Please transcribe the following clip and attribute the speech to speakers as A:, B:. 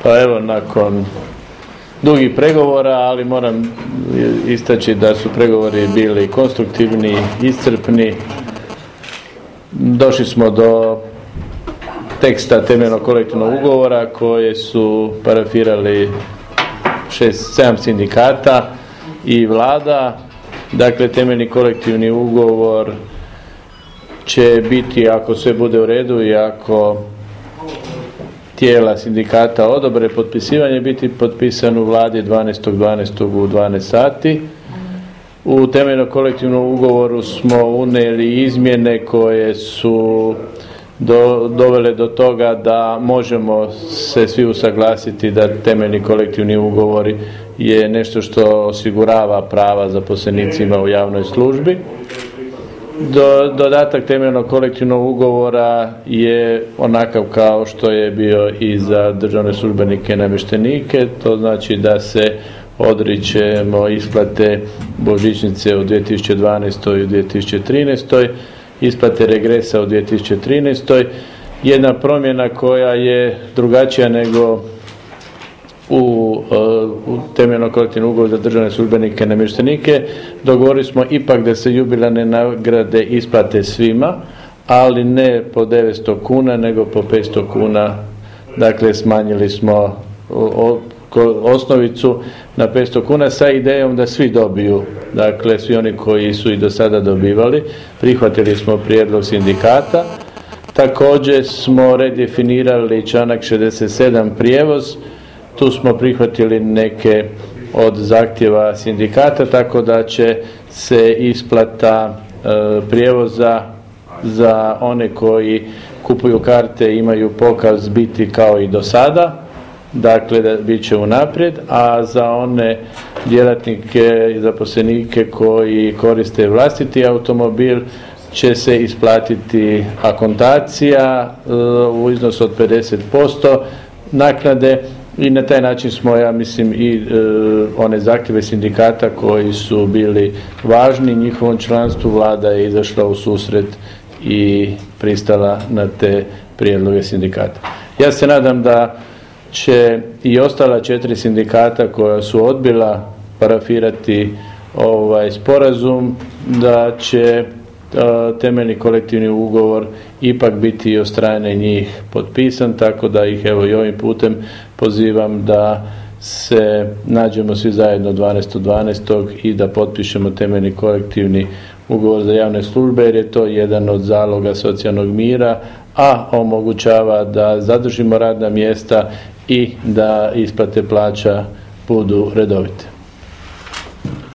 A: Pa evo, nakon dugih pregovora, ali moram istaći da su pregovori bili konstruktivni, iscrpni. Došli smo do teksta temeljnog kolektivnog ugovora koje su parafirali 7 sindikata i Vlada. Dakle, temeljni kolektivni ugovor će biti, ako sve bude u redu i ako tijela sindikata odobre potpisivanje, biti potpisan u Vladi 12.12. u 12 sati. U temeljnom kolektivnom ugovoru smo unijeli izmjene koje su dovele do toga da možemo se svi usaglasiti da temeljni kolektivni ugovori je nešto što osigurava prava zaposlenicima u javnoj službi. Dodatak temeljnog kolektivnog ugovora je onakav kao što je bio i za državne službenike i namještenike. To znači da se odričemo isplate božićnice u 2012. i u 2013. isplate regresa u 2013. Jedna promjena koja je drugačija nego u temeljnom kolektivnom ugovoru za državne službenike i namještenike. Dogovorili smo ipak da se jubilarne nagrade isplate svima, ali ne po 900 kuna nego po 500 kuna. Dakle, smanjili smo osnovicu na 500 kuna sa idejom da svi dobiju, dakle svi oni koji su i do sada dobivali. Prihvatili smo prijedlog sindikata. Također smo redefinirali članak 67 prijevoz. Tu smo prihvatili neke od zahtjeva sindikata, tako da će se isplata prijevoza za one koji kupuju karte i imaju pokaz biti kao i do sada. Dakle, da bit će unaprijed, a za one djelatnike i zaposlenike koji koriste vlastiti automobil će se isplatiti akontacija u iznosu od 50% naknade i na taj način smo, ja mislim, i one zahtjeve sindikata koji su bili važni njihovom članstvu, Vlada je izašla u susret i pristala na te prijedloge sindikata. Ja se nadam da će i ostala 4 sindikata koja su odbila parafirati ovaj sporazum, da će temeljni kolektivni ugovor ipak biti od strane njih potpisan, tako da ih evo i ovim putem pozivam da se nađemo svi zajedno 12.12. i da potpišemo temeljni kolektivni ugovor za javne službe, jer je to jedan od zaloga socijalnog mira, a omogućava da zadržimo radna mjesta i da isplate plaća budu redovite.